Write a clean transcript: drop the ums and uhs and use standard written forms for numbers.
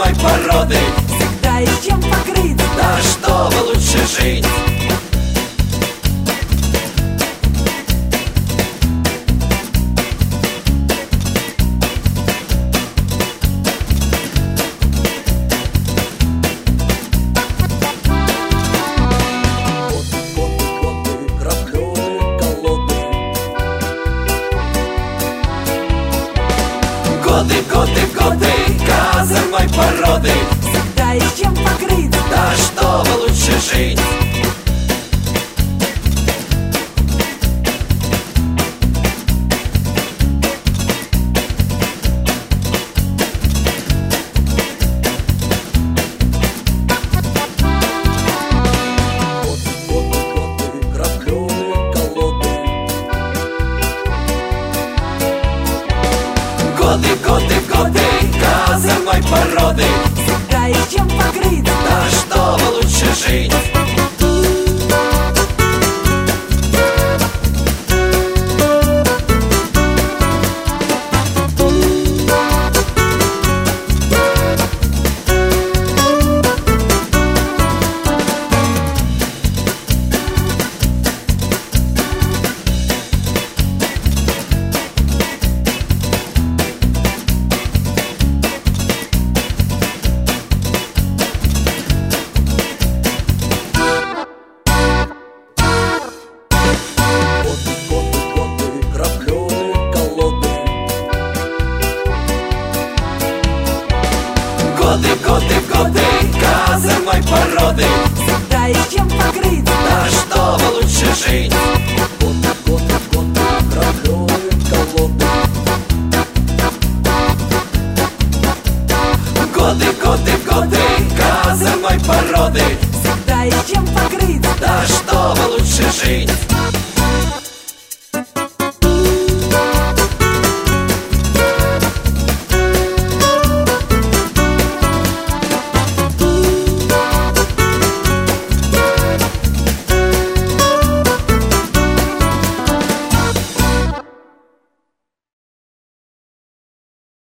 земной породы. Всегда есть чем покрыть. Да чтобы лучше жить. Годы, годы, годы, земной породы. Всегда есть чем покрыть. Да чтобы лучше жить. Годы, годы, годы, земной породы. Всегда есть чем покрыть. Да чтобы лучше жить. Годы, годы, годы, земной породы. Всегда есть чем покрыть. Да чтобы лучше жить. Годы, годы, годы, земной породы. Всегда есть чем покрыть. Да чтобы лучше жить.